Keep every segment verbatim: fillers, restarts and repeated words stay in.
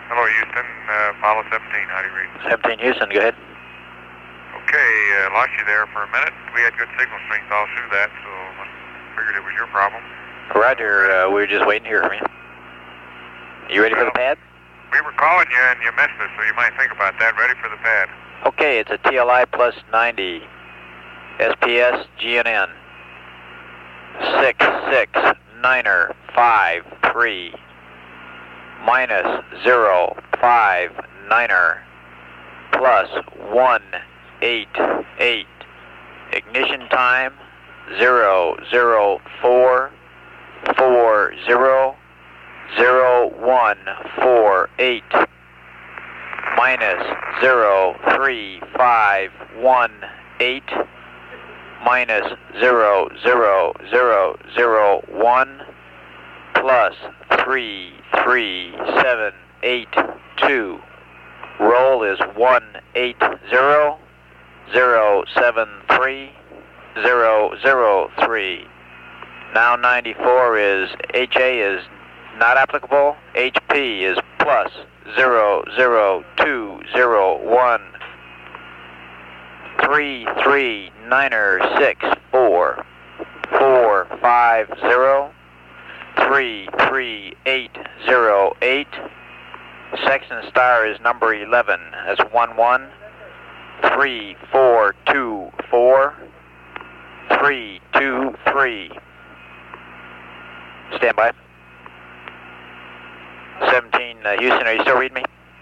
Hello, Houston. Uh, Apollo seventeen. How do you read? seventeen Houston, go ahead. Okay, uh, lost you there for a minute. We had good signal strength all through that, so I figured it was your problem. Roger, uh, we were just waiting to hear from you. You ready well, for the pad? We were calling you and you missed us, so you might think about that. Ready for the pad. Okay, it's a T L I plus ninety. S P S G N N. six six niner five three. Minus zero five niner. Plus one eight eight. Ignition time zero zero four four zero zero one four eight. Minus zero three five one eight. Minus zero zero zero zero one. Plus three three seven eight two. Roll is one eight zero zero seven three zero zero three. Now ninety-four is H A is not applicable. H P is plus zero zero two zero one. Three three niner six four four five zero three three eight zero eight. Section star is number eleven. That's one one three four two four three two three. Stand by. seventeen uh, Houston, are you still reading me?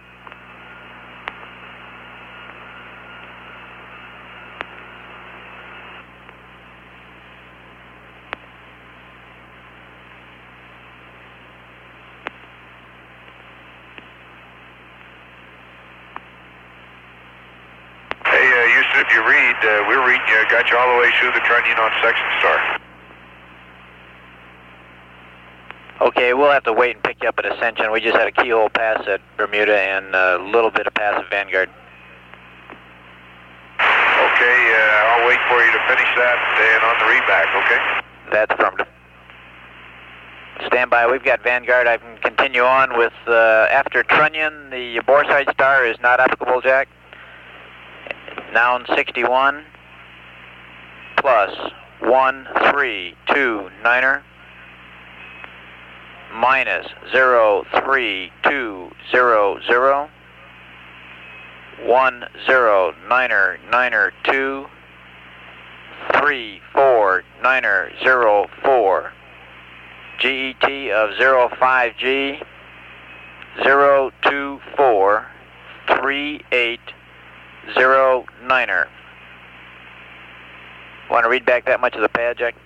If you read, uh, we're reading you, got you all the way through the trunnion on section star. Okay, we'll have to wait and pick you up at Ascension. We just had a keyhole pass at Bermuda and a little bit of pass at Vanguard. Okay, uh, I'll wait for you to finish that and on the read back, okay? That's affirmative. Stand by, we've got Vanguard. I can continue on with, uh, after trunnion, the boreside star is not applicable, Jack. Noun sixty-one plus one three two niner minus zero three two zero zero one zero niner niner two three four niner zero four. G E T of zero five G zero two four three eight zero niner. Want to read back that much of the pad, Jack?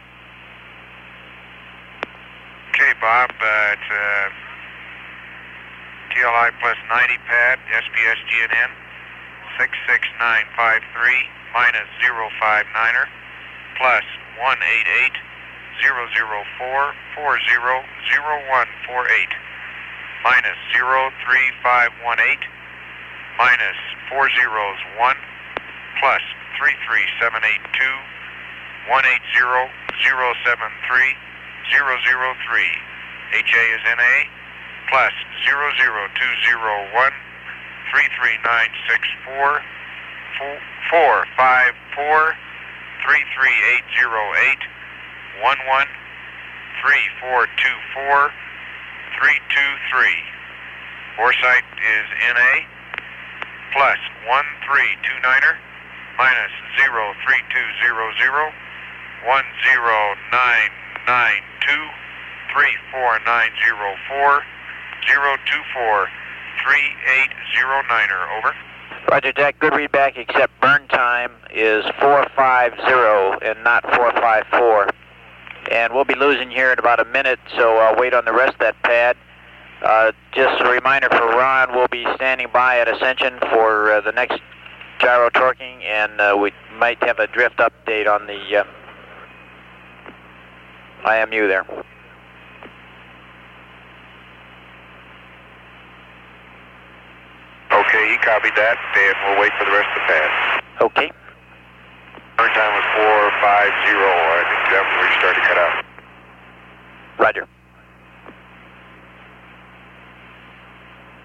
Okay, Bob. Uh, it's uh, T L I plus ninety pad, S P S G N N, six six nine five three minus zero five niner plus one eight eight zero zero four four zero zero one four eight minus zero three five one eight minus four zeros one plus three three seven eight two one eight zero zero seven three zero zero three. H A is N A plus zero zero two zero one three three nine six four four five four three three eight zero eight one one three four two four three two three. Boresight is N A plus one three two niner minus zero three two zero zero one zero nine nine two three four nine zero four zero two four three eight zero niner. Over. Roger, Jack. Good readback, except burn time is four five zero and not four five four. And we'll be losing here in about a minute, so I'll wait on the rest of that pad. Uh, just a reminder for Ron, we'll be standing by at Ascension for uh, the next gyro torquing, and uh, we might have a drift update on the uh, I M U there. Okay, he copied that, and we'll wait for the rest of the pad. Okay. Turn time was four five zero. I think that's where you started to cut out. Roger.